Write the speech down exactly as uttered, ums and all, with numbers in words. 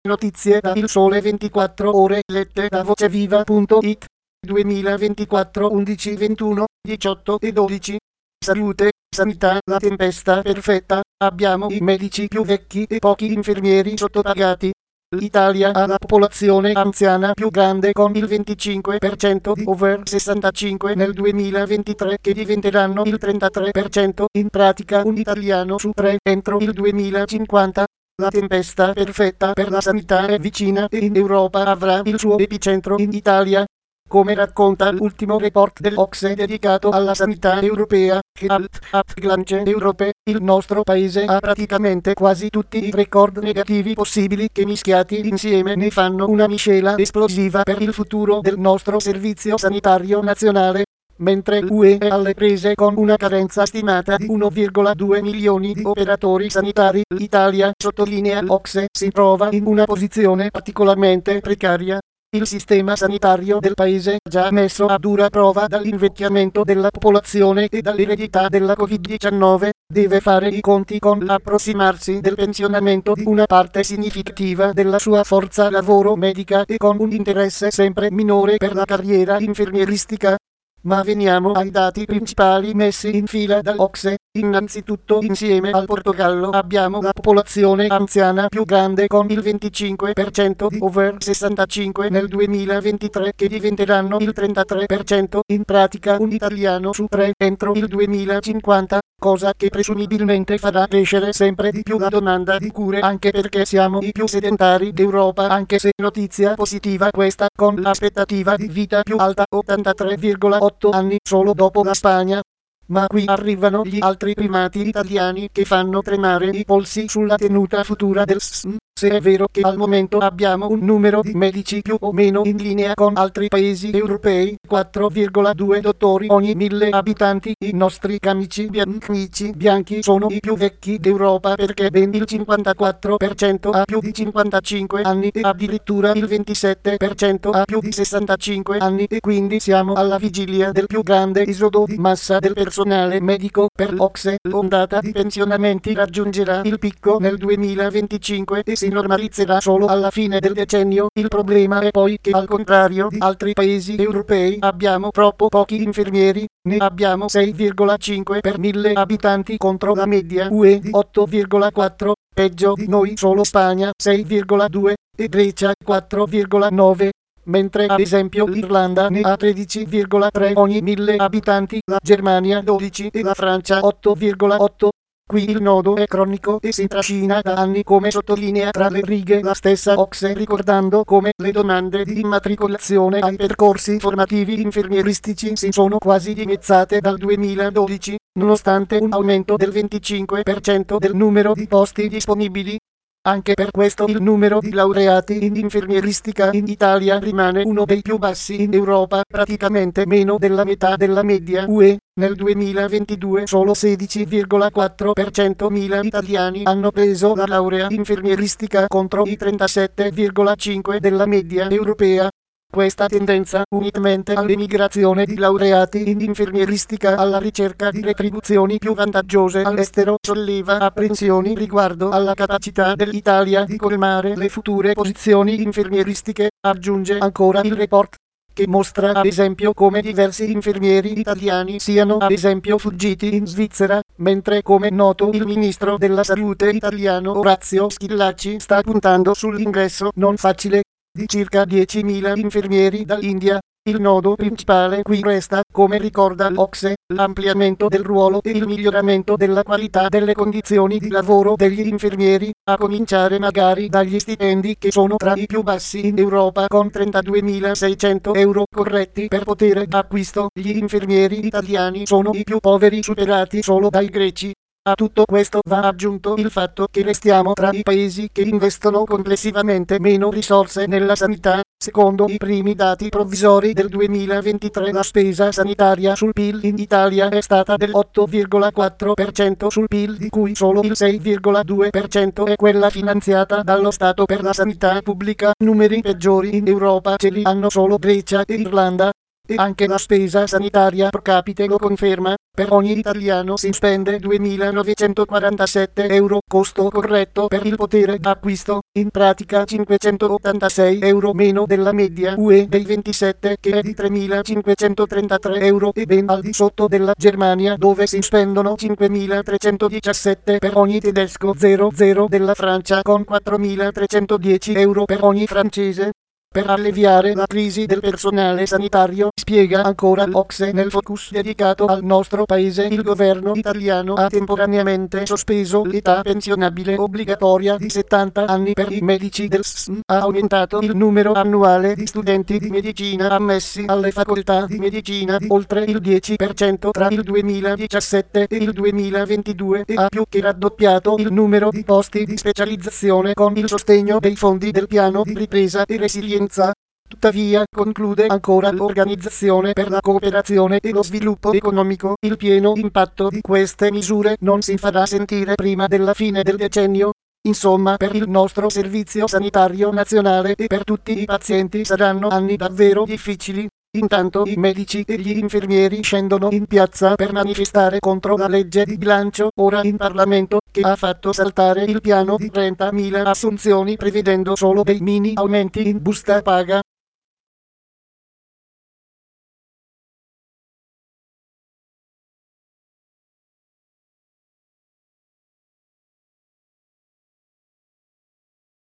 Notizie da Il Sole ventiquattro Ore lette da voceviva punto it duemilaventiquattro undici ventuno diciotto e dodici. Salute, sanità, la tempesta perfetta, abbiamo i medici più vecchi e pochi infermieri sottopagati. L'Italia ha la popolazione anziana più grande con il venticinque per cento di over sessantacinque nel duemilaventitré che diventeranno il trentatré per cento, in pratica un italiano su tre entro il duemilacinquanta. La tempesta perfetta per la sanità è vicina e in Europa avrà il suo epicentro in Italia. Come racconta l'ultimo report dell'O C S E dedicato alla sanità europea, Health at Glance Europe, il nostro paese ha praticamente quasi tutti i record negativi possibili che mischiati insieme ne fanno una miscela esplosiva per il futuro del nostro servizio sanitario nazionale. Mentre l'U E è alle prese con una carenza stimata di uno virgola due milioni di operatori sanitari, l'Italia, sottolinea l'O C S E, si trova in una posizione particolarmente precaria. Il sistema sanitario del paese, già messo a dura prova dall'invecchiamento della popolazione e dall'eredità della Covid diciannove, deve fare i conti con l'approssimarsi del pensionamento di una parte significativa della sua forza lavoro medica e con un interesse sempre minore per la carriera infermieristica. Ma veniamo ai dati principali messi in fila dall'O C S E. Innanzitutto, insieme al Portogallo abbiamo la popolazione anziana più grande con il venticinque per cento di over sessantacinque nel duemilaventitré che diventeranno il trentatré per cento, in pratica un italiano su tre entro il duemilacinquanta, cosa che presumibilmente farà crescere sempre di più la domanda di cure anche perché siamo i più sedentari d'Europa, anche se notizia positiva questa, con l'aspettativa di vita più alta, ottantatré virgola otto anni solo dopo la Spagna. Ma qui arrivano gli altri primati italiani che fanno tremare i polsi sulla tenuta futura del S S M. Se è vero che al momento abbiamo un numero di medici più o meno in linea con altri paesi europei, quattro virgola due dottori ogni mille abitanti, i nostri camici bianchi bianchi sono i più vecchi d'Europa perché ben il cinquantaquattro per cento ha più di cinquantacinque anni e addirittura il ventisette per cento ha più di sessantacinque anni e quindi siamo alla vigilia del più grande esodo di massa del personale medico. Per l'O C S E l'ondata di pensionamenti raggiungerà il picco nel duemilaventicinque e si normalizzerà solo alla fine del decennio. Il problema è poi che al contrario di altri paesi europei abbiamo troppo pochi infermieri, ne abbiamo sei virgola cinque per mille abitanti contro la media U E di otto virgola quattro, peggio di noi solo Spagna sei virgola due e Grecia quattro virgola nove. Mentre ad esempio l'Irlanda ne ha tredici virgola tre ogni mille abitanti, la Germania dodici e la Francia otto virgola otto. Qui il nodo è cronico e si trascina da anni, come sottolinea tra le righe la stessa O C S E, ricordando come le domande di immatricolazione ai percorsi formativi infermieristici si sono quasi dimezzate dal duemiladodici, nonostante un aumento del venticinque per cento del numero di posti disponibili. Anche per questo il numero di laureati in infermieristica in Italia rimane uno dei più bassi in Europa, praticamente meno della metà della media U E. Nel duemilaventidue solo sedici virgola quattro per cento mila italiani hanno preso la laurea infermieristica contro i trentasette virgola cinque della media europea. Questa tendenza, unitamente all'emigrazione di laureati in infermieristica alla ricerca di retribuzioni più vantaggiose all'estero, solleva apprensioni riguardo alla capacità dell'Italia di colmare le future posizioni infermieristiche, aggiunge ancora il report, che mostra ad esempio come diversi infermieri italiani siano ad esempio fuggiti in Svizzera, mentre come noto il ministro della salute italiano Orazio Schillaci sta puntando sull'ingresso non facile di circa diecimila infermieri dall'India. Il nodo principale qui resta, come ricorda l'O C S E, l'ampliamento del ruolo e il miglioramento della qualità delle condizioni di lavoro degli infermieri, a cominciare magari dagli stipendi che sono tra i più bassi in Europa con trentaduemilaseicento euro corretti per potere d'acquisto. Gli infermieri italiani sono i più poveri, superati solo dai greci. A tutto questo va aggiunto il fatto che restiamo tra i paesi che investono complessivamente meno risorse nella sanità. Secondo i primi dati provvisori del duemilaventitré la spesa sanitaria sul P I L in Italia è stata dell'otto virgola quattro per cento sul P I L, di cui solo il sei virgola due per cento è quella finanziata dallo Stato per la sanità pubblica. Numeri peggiori in Europa ce li hanno solo Grecia e Irlanda. e anche la spesa sanitaria pro capite lo conferma. Per ogni italiano si spende duemilanovecentoquarantasette euro, costo corretto per il potere d'acquisto, in pratica cinquecentottantasei euro meno della media U E dei ventisette che è di tremilacinquecentotrentatré euro e ben al di sotto della Germania dove si spendono cinquemilatrecentodiciassette per ogni tedesco, zero zero della Francia con quattromilatrecentodieci euro per ogni francese. Per alleviare la crisi del personale sanitario, spiega ancora l'O C S E nel focus dedicato al nostro paese, il governo italiano ha temporaneamente sospeso l'età pensionabile obbligatoria di settanta anni per i medici del S S M, ha aumentato il numero annuale di studenti di medicina ammessi alle facoltà di medicina di oltre il dieci per cento tra il duemiladiciassette e il duemilaventidue e ha più che raddoppiato il numero di posti di specializzazione con il sostegno dei fondi del piano di ripresa e resilienza. Tuttavia, conclude ancora l'Organizzazione per la cooperazione e lo sviluppo economico, il pieno impatto di queste misure non si farà sentire prima della fine del decennio. Insomma, per il nostro servizio sanitario nazionale e per tutti i pazienti saranno anni davvero difficili. Intanto i medici e gli infermieri scendono in piazza per manifestare contro la legge di bilancio ora in Parlamento, che ha fatto saltare il piano di trentamila assunzioni prevedendo solo dei mini aumenti in busta paga.